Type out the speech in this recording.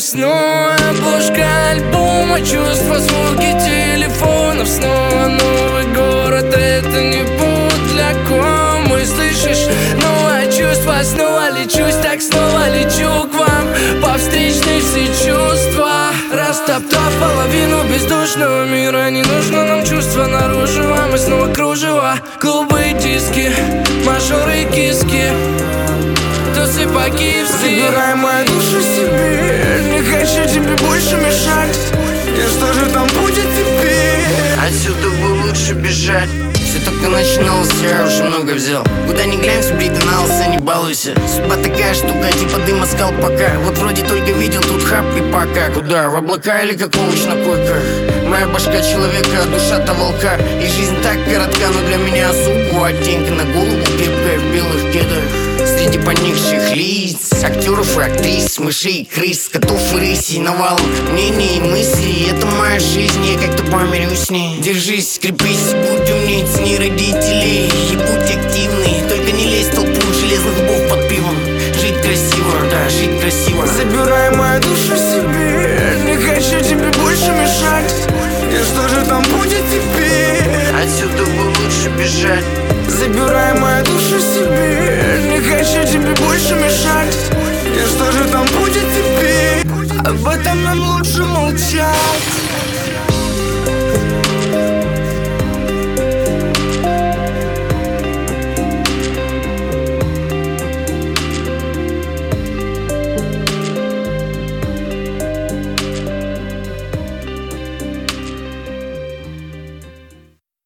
снова обложка альбома, чувства, звуки телефонов. Снова новый город, это не путь для комы. Слышишь, новое чувство, снова лечусь, так снова лечу к вам. По встречной все чувства, растоптав половину бездушного мира. Не нужно нам чувства наружу, а мы снова кружево. Клубы, диски, мажоры, киски, тусы по-киевски. Забирай мою душу себе, не хочу тебе больше мешать. И что же там будет теперь? Отсюда бы лучше бежать. Все только начиналось, я уже много взял. Куда ни глянь, сплит и на лысо, не балуйся. Судьба такая штука, типа дыма с колпака. Вот вроде только видел тут хап и пока. Куда? В облака или как овощ на койках? Моя башка человека, а душа-то волка. И жизнь так коротка, но для меня суку оттенка на голову, кепка в белых кедах. Среди поникших лиц, актеров и актрис, мышей и крыс, котов и рысей навалом мнений и мыслей. Это моя жизнь, я как-то помирюсь с ней. Держись, крепись, будь умней, цени родителей. И будь активный, только не лезь в толпу железных бов под пивом. Жить красиво, да, жить красиво. Забирай мою душу себе, не хочу тебе больше мешать. И что же там будет теперь? Отсюда бы лучше бежать. Забирай мою душу себе, не хочу тебе больше мешать. И что же там будет теперь? Об этом нам лучше молчать.